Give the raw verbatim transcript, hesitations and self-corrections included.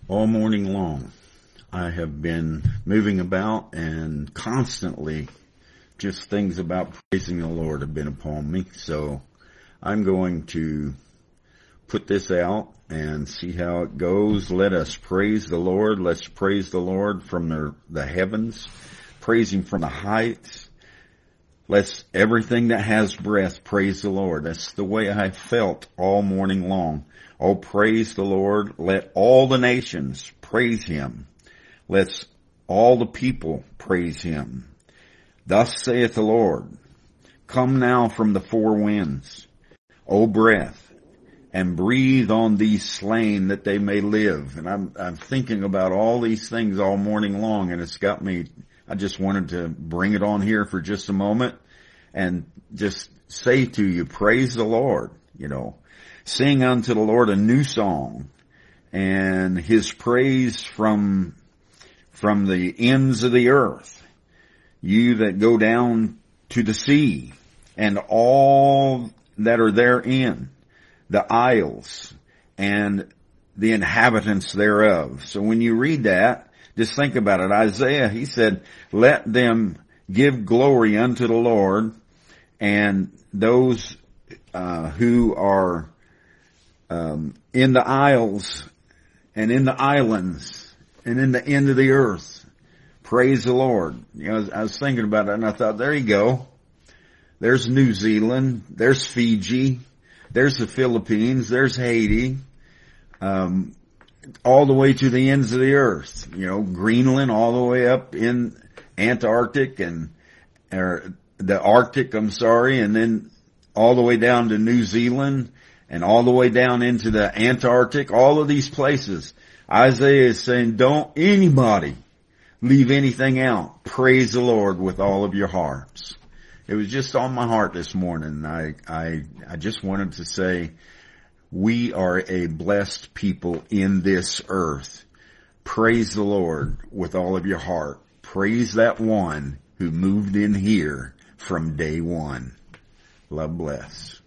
All morning long, I have been moving about, and constantly just things about praising the Lord have been upon me. So I'm going to put this out and see how it goes. Let us praise the Lord. Let's praise the Lord from the, the heavens. Praise Him from the heights. Let's, everything that has breath, praise the Lord. That's the way I felt all morning long. Oh, praise the Lord. Let all the nations praise Him. Let's all the people praise Him. Thus saith the Lord, come now from the four winds, O breath, and breathe on these slain that they may live. And I'm, I'm thinking about all these things all morning long, and it's got me, I just wanted to bring it on here for just a moment and just say to you, praise the Lord, you know. Sing unto the Lord a new song, and His praise from, from the ends of the earth. You that go down to the sea, and all that are therein, the isles, and the inhabitants thereof. So when you read that, just think about it. Isaiah, he said, let them give glory unto the Lord, and those uh, who are Um, in the isles and in the islands and in the end of the earth. Praise the Lord. You know, I was, I was thinking about it and I thought, there you go. There's New Zealand. There's Fiji. There's the Philippines. There's Haiti. Um, all the way to the ends of the earth. You know, Greenland all the way up in Antarctic and, or the Arctic, I'm sorry, and then all the way down to New Zealand. And all the way down into the Antarctic, all of these places. Isaiah is saying, don't anybody leave anything out. Praise the Lord with all of your hearts. It was just on my heart this morning. I, I, I just wanted to say, we are a blessed people in this earth. Praise the Lord with all of your heart. Praise that one who moved in here from day one. Love bless.